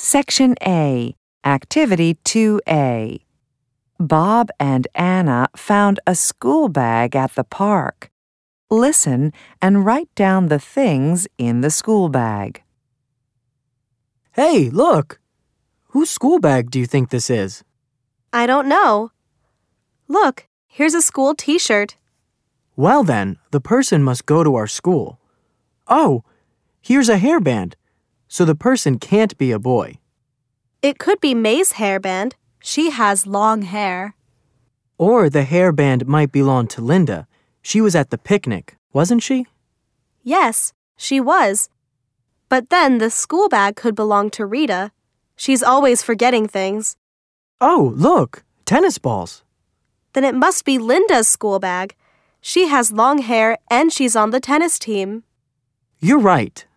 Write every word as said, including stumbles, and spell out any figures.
Section A, Activity two A. Bob and Anna found a school bag at the park. Listen and write down the things in the school bag. Hey, look! Whose school bag do you think this is? I don't know. Look, here's a school t-shirt. Well then, the person must go to our school. Oh, here's a hairband. So the person can't be a boy. It could be May's hairband. She has long hair. Or the hairband might belong to Linda. She was at the picnic, wasn't she? Yes, she was. But then the school bag could belong to Rita. She's always forgetting things. Oh, look, tennis balls. Then it must be Linda's school bag. She has long hair and she's on the tennis team. You're right.